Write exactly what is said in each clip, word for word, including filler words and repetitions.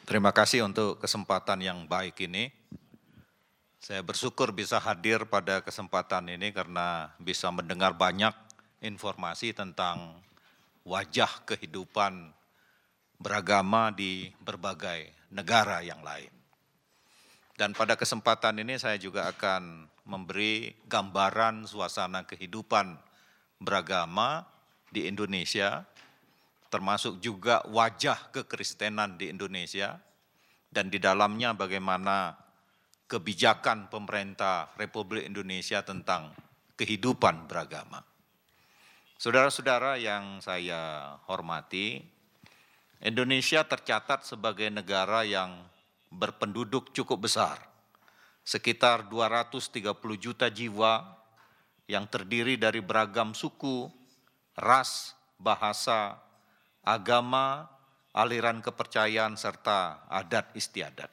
Terima kasih untuk kesempatan yang baik ini. Saya bersyukur bisa hadir pada kesempatan ini karena bisa mendengar banyak informasi tentang wajah kehidupan beragama di berbagai negara yang lain. Dan pada kesempatan ini saya juga akan memberi gambaran suasana kehidupan beragama di Indonesia, termasuk juga wajah kekristenan di Indonesia, dan di dalamnya bagaimana kebijakan pemerintah Republik Indonesia tentang kehidupan beragama. Saudara-saudara yang saya hormati, Indonesia tercatat sebagai negara yang berpenduduk cukup besar, sekitar dua ratus tiga puluh juta jiwa yang terdiri dari beragam suku, ras, bahasa, agama, aliran kepercayaan, serta adat istiadat.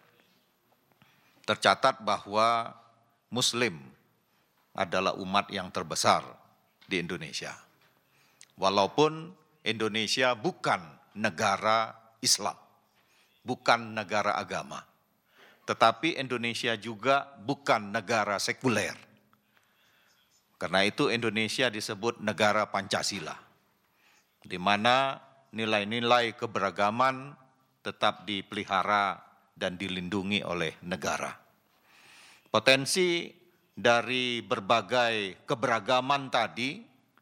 Tercatat bahwa Muslim adalah umat yang terbesar di Indonesia. Walaupun Indonesia bukan negara Islam, bukan negara agama, tetapi Indonesia juga bukan negara sekuler. Karena itu Indonesia disebut negara Pancasila, di mana nilai-nilai keberagaman tetap dipelihara dan dilindungi oleh negara. Potensi dari berbagai keberagaman tadi,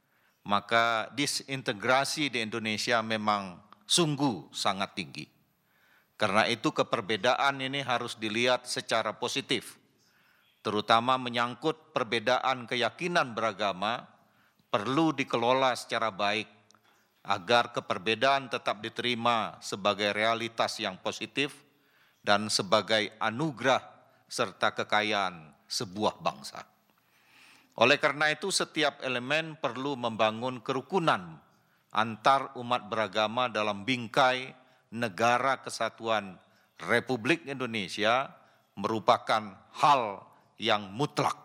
maka disintegrasi di Indonesia memang sungguh sangat tinggi. Karena itu keperbedaan ini harus dilihat secara positif, terutama menyangkut perbedaan keyakinan beragama perlu dikelola secara baik agar keperbedaan tetap diterima sebagai realitas yang positif dan sebagai anugerah serta kekayaan sebuah bangsa. Oleh karena itu setiap elemen perlu membangun kerukunan antar umat beragama dalam bingkai Negara Kesatuan Republik Indonesia merupakan hal yang mutlak.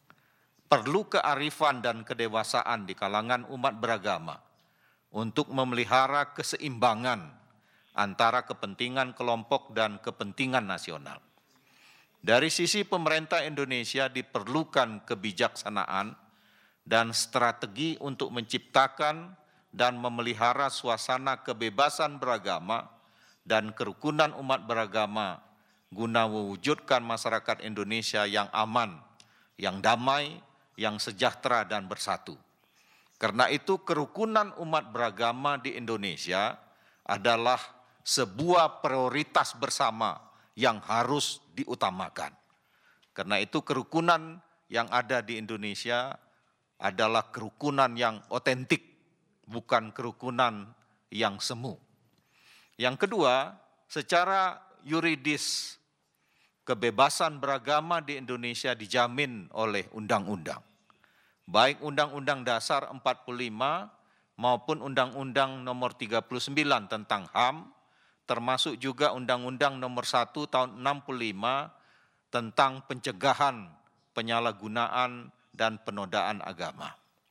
Perlu kearifan dan kedewasaan di kalangan umat beragama untuk memelihara keseimbangan antara kepentingan kelompok dan kepentingan nasional. Dari sisi pemerintah Indonesia diperlukan kebijaksanaan dan strategi untuk menciptakan dan memelihara suasana kebebasan beragama dan kerukunan umat beragama guna mewujudkan masyarakat Indonesia yang aman, yang damai, yang sejahtera dan bersatu. Karena itu kerukunan umat beragama di Indonesia adalah sebuah prioritas bersama yang harus diutamakan. Karena itu kerukunan yang ada di Indonesia adalah kerukunan yang otentik, bukan kerukunan yang semu. Yang kedua, secara yuridis, kebebasan beragama di Indonesia dijamin oleh undang-undang. Baik Undang-Undang Dasar empat puluh lima maupun Undang-Undang Nomor tiga puluh sembilan tentang H A M, termasuk juga Undang-Undang Nomor satu Tahun enam puluh lima tentang pencegahan penyalahgunaan dan penodaan agama.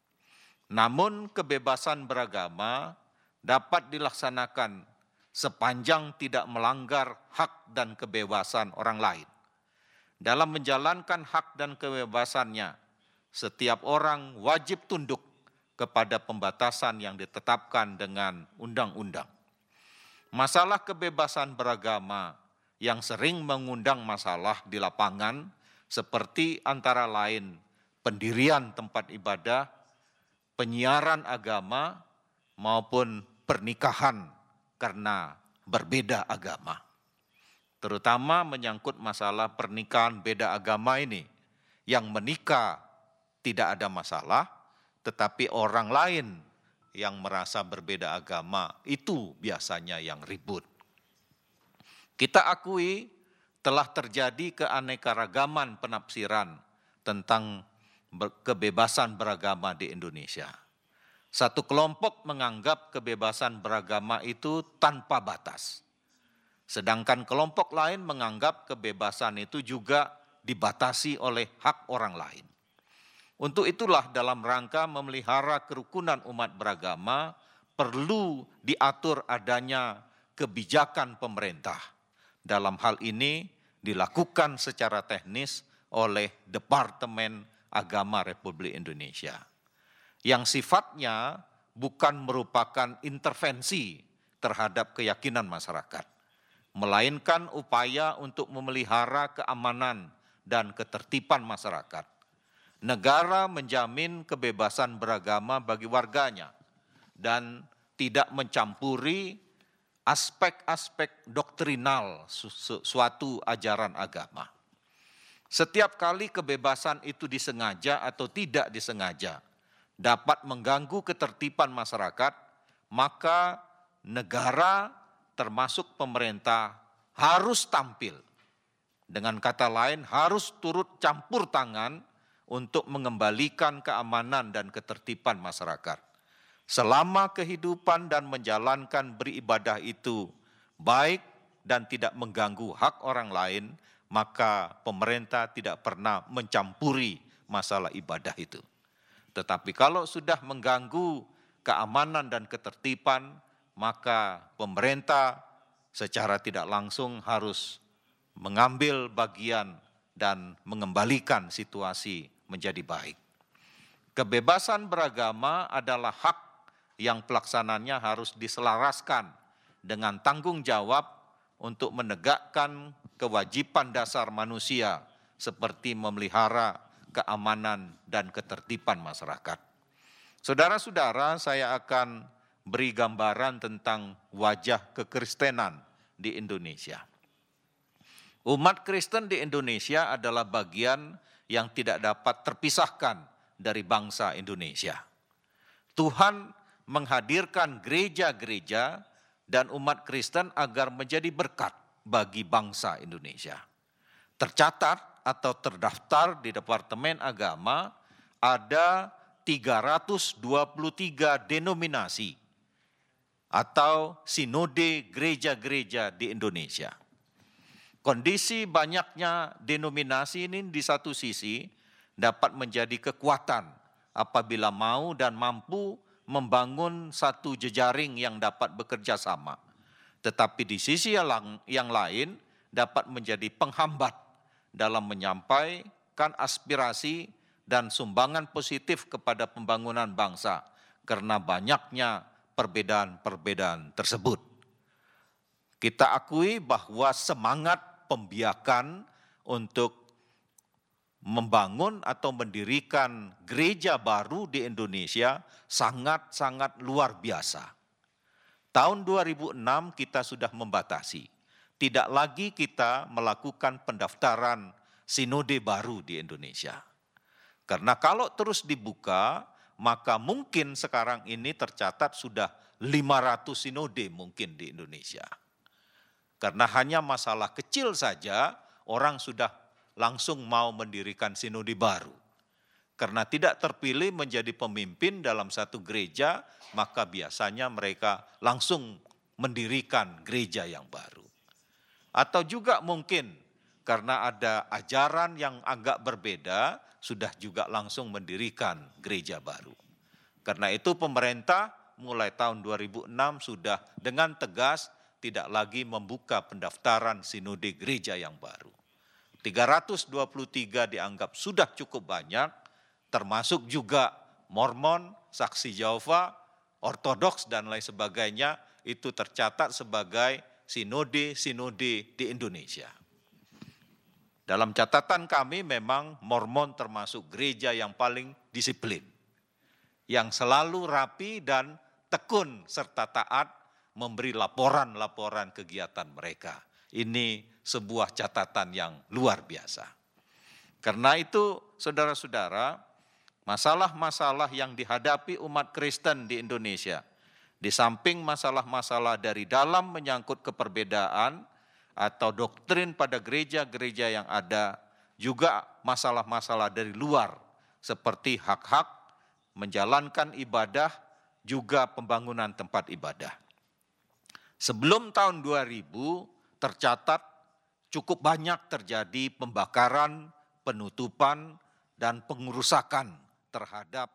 Namun kebebasan beragama dapat dilaksanakan sepanjang tidak melanggar hak dan kebebasan orang lain. Dalam menjalankan hak dan kebebasannya, setiap orang wajib tunduk kepada pembatasan yang ditetapkan dengan undang-undang. Masalah kebebasan beragama yang sering mengundang masalah di lapangan seperti antara lain pendirian tempat ibadah, penyiaran agama, maupun pernikahan karena berbeda agama. Terutama menyangkut masalah pernikahan beda agama ini, yang menikah tidak ada masalah, tetapi orang lain yang merasa berbeda agama itu biasanya yang ribut. Kita akui telah terjadi keanekaragaman penafsiran tentang kebebasan beragama di Indonesia. Satu kelompok menganggap kebebasan beragama itu tanpa batas. Sedangkan kelompok lain menganggap kebebasan itu juga dibatasi oleh hak orang lain. Untuk itulah dalam rangka memelihara kerukunan umat beragama perlu diatur adanya kebijakan pemerintah dalam hal ini dilakukan secara teknis oleh Departemen Agama Republik Indonesia, yang sifatnya bukan merupakan intervensi terhadap keyakinan masyarakat, melainkan upaya untuk memelihara keamanan dan ketertiban masyarakat. Negara menjamin kebebasan beragama bagi warganya dan tidak mencampuri aspek-aspek doktrinal suatu ajaran agama. Setiap kali kebebasan itu disengaja atau tidak disengaja dapat mengganggu ketertiban masyarakat, maka negara termasuk pemerintah harus tampil. Dengan kata lain, harus turut campur tangan untuk mengembalikan keamanan dan ketertiban masyarakat. Selama kehidupan dan menjalankan beribadah itu baik dan tidak mengganggu hak orang lain, maka pemerintah tidak pernah mencampuri masalah ibadah itu. Tetapi kalau sudah mengganggu keamanan dan ketertiban, maka pemerintah secara tidak langsung harus mengambil bagian dan mengembalikan situasi menjadi baik. Kebebasan beragama adalah hak yang pelaksananya harus diselaraskan dengan tanggung jawab untuk menegakkan kewajiban dasar manusia seperti memelihara keamanan dan ketertiban masyarakat. Saudara-saudara, saya akan beri gambaran tentang wajah kekristenan di Indonesia. Umat Kristen di Indonesia adalah bagian yang tidak dapat terpisahkan dari bangsa Indonesia. Tuhan menghadirkan gereja-gereja dan umat Kristen agar menjadi berkat bagi bangsa Indonesia. Tercatat atau terdaftar di Departemen Agama ada tiga ratus dua puluh tiga denominasi atau sinode gereja-gereja di Indonesia. Kondisi banyaknya denominasi ini di satu sisi dapat menjadi kekuatan apabila mau dan mampu membangun satu jejaring yang dapat bekerja sama. Tetapi di sisi yang, yang lain dapat menjadi penghambat dalam menyampaikan aspirasi dan sumbangan positif kepada pembangunan bangsa karena banyaknya perbedaan-perbedaan tersebut. Kita akui bahwa semangat pembiakan untuk membangun atau mendirikan gereja baru di Indonesia sangat-sangat luar biasa. Tahun dua ribu enam kita sudah membatasi. Tidak lagi kita melakukan pendaftaran sinode baru di Indonesia. Karena kalau terus dibuka, maka mungkin sekarang ini tercatat sudah lima ratus sinode mungkin di Indonesia. Karena hanya masalah kecil saja, orang sudah langsung mau mendirikan sinode baru. Karena tidak terpilih menjadi pemimpin dalam satu gereja, maka biasanya mereka langsung mendirikan gereja yang baru. Atau juga mungkin karena ada ajaran yang agak berbeda, sudah juga langsung mendirikan gereja baru. Karena itu pemerintah mulai tahun dua ribu enam sudah dengan tegas tidak lagi membuka pendaftaran sinode gereja yang baru. tiga ratus dua puluh tiga dianggap sudah cukup banyak, termasuk juga Mormon, Saksi Yehova, Ortodoks dan lain sebagainya, itu tercatat sebagai sinode-sinode di Indonesia. Dalam catatan kami memang Mormon termasuk gereja yang paling disiplin, yang selalu rapi dan tekun serta taat memberi laporan-laporan kegiatan mereka. Ini sebuah catatan yang luar biasa. Karena itu, saudara-saudara, masalah-masalah yang dihadapi umat Kristen di Indonesia, di samping masalah-masalah dari dalam menyangkut keperbedaan atau doktrin pada gereja-gereja yang ada, juga masalah-masalah dari luar, seperti hak-hak, menjalankan ibadah, juga pembangunan tempat ibadah. Sebelum tahun dua ribu, tercatat cukup banyak terjadi pembakaran, penutupan, dan pengerusakan terhadap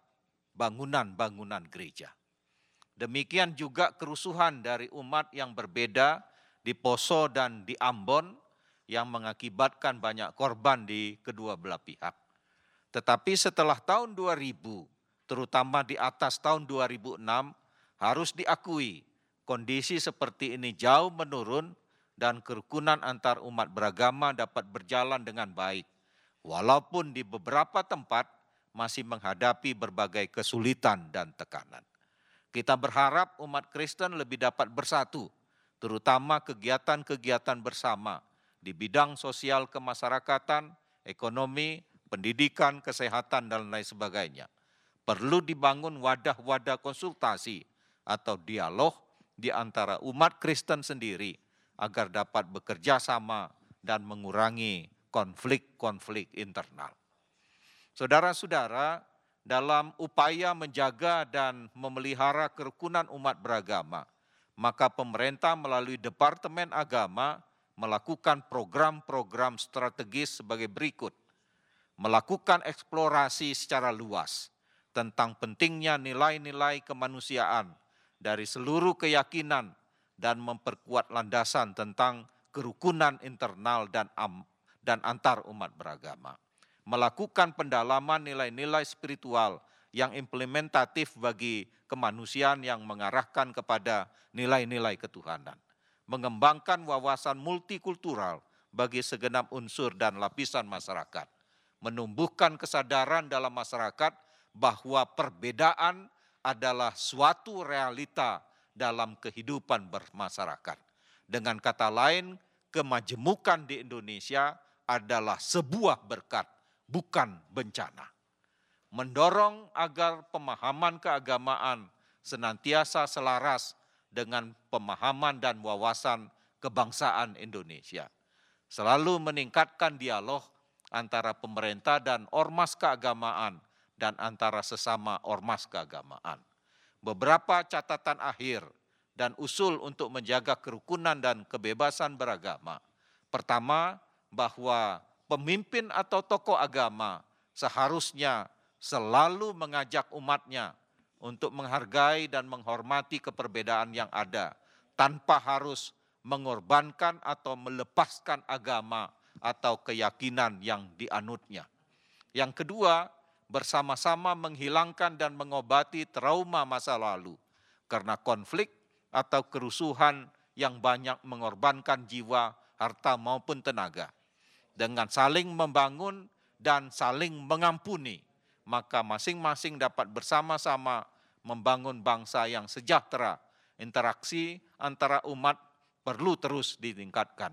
bangunan-bangunan gereja. Demikian juga kerusuhan dari umat yang berbeda di Poso dan di Ambon yang mengakibatkan banyak korban di kedua belah pihak. Tetapi setelah tahun dua ribu, terutama di atas tahun dua ribu enam, harus diakui kondisi seperti ini jauh menurun dan kerukunan antar umat beragama dapat berjalan dengan baik. Walaupun di beberapa tempat masih menghadapi berbagai kesulitan dan tekanan. Kita berharap umat Kristen lebih dapat bersatu, terutama kegiatan-kegiatan bersama di bidang sosial kemasyarakatan, ekonomi, pendidikan, kesehatan, dan lain sebagainya. Perlu dibangun wadah-wadah konsultasi atau dialog di antara umat Kristen sendiri agar dapat bekerja sama dan mengurangi konflik-konflik internal. Saudara-saudara, dalam upaya menjaga dan memelihara kerukunan umat beragama, maka pemerintah melalui Departemen Agama melakukan program-program strategis sebagai berikut. Melakukan eksplorasi secara luas tentang pentingnya nilai-nilai kemanusiaan dari seluruh keyakinan dan memperkuat landasan tentang kerukunan internal dan am, dan antar umat beragama. Melakukan pendalaman nilai-nilai spiritual yang implementatif bagi kemanusiaan yang mengarahkan kepada nilai-nilai ketuhanan. Mengembangkan wawasan multikultural bagi segenap unsur dan lapisan masyarakat. Menumbuhkan kesadaran dalam masyarakat bahwa perbedaan adalah suatu realita dalam kehidupan bermasyarakat. Dengan kata lain, kemajemukan di Indonesia adalah sebuah berkat, bukan bencana. Mendorong agar pemahaman keagamaan senantiasa selaras dengan pemahaman dan wawasan kebangsaan Indonesia. Selalu meningkatkan dialog antara pemerintah dan ormas keagamaan dan antara sesama ormas keagamaan. Beberapa catatan akhir dan usul untuk menjaga kerukunan dan kebebasan beragama. Pertama, bahwa pemimpin atau tokoh agama seharusnya selalu mengajak umatnya untuk menghargai dan menghormati keperbedaan yang ada tanpa harus mengorbankan atau melepaskan agama atau keyakinan yang dianutnya. Yang kedua, bersama-sama menghilangkan dan mengobati trauma masa lalu karena konflik atau kerusuhan yang banyak mengorbankan jiwa, harta maupun tenaga. Dengan saling membangun dan saling mengampuni, maka masing-masing dapat bersama-sama membangun bangsa yang sejahtera. Interaksi antara umat perlu terus ditingkatkan.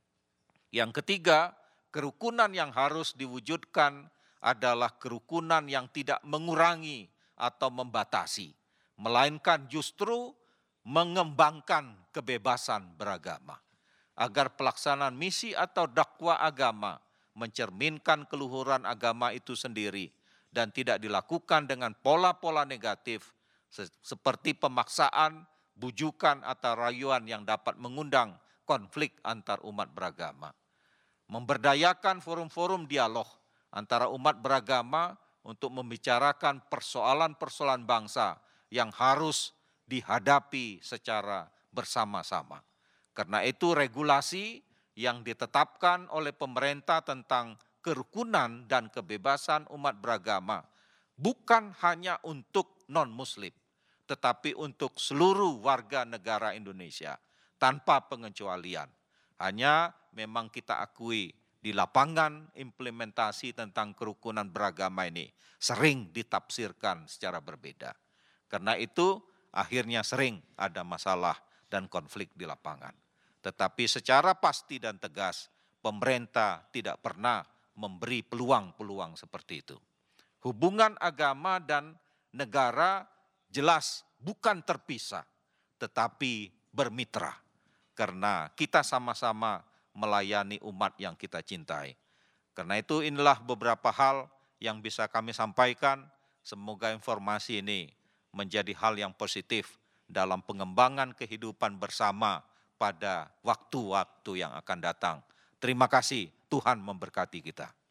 Yang ketiga, kerukunan yang harus diwujudkan adalah kerukunan yang tidak mengurangi atau membatasi, melainkan justru mengembangkan kebebasan beragama. Agar pelaksanaan misi atau dakwah agama mencerminkan keluhuran agama itu sendiri dan tidak dilakukan dengan pola-pola negatif seperti pemaksaan, bujukan atau rayuan yang dapat mengundang konflik antar umat beragama. Memberdayakan forum-forum dialog antara umat beragama untuk membicarakan persoalan-persoalan bangsa yang harus dihadapi secara bersama-sama. Karena itu regulasi yang ditetapkan oleh pemerintah tentang kerukunan dan kebebasan umat beragama bukan hanya untuk non-muslim, tetapi untuk seluruh warga negara Indonesia tanpa pengecualian. Hanya memang kita akui di lapangan implementasi tentang kerukunan beragama ini sering ditafsirkan secara berbeda. Karena itu akhirnya sering ada masalah dan konflik di lapangan. Tetapi secara pasti dan tegas, pemerintah tidak pernah memberi peluang-peluang seperti itu. Hubungan agama dan negara jelas bukan terpisah, tetapi bermitra. Karena kita sama-sama melayani umat yang kita cintai. Karena itu inilah beberapa hal yang bisa kami sampaikan. Semoga informasi ini menjadi hal yang positif dalam pengembangan kehidupan bersama pada waktu-waktu yang akan datang. Terima kasih, Tuhan memberkati kita.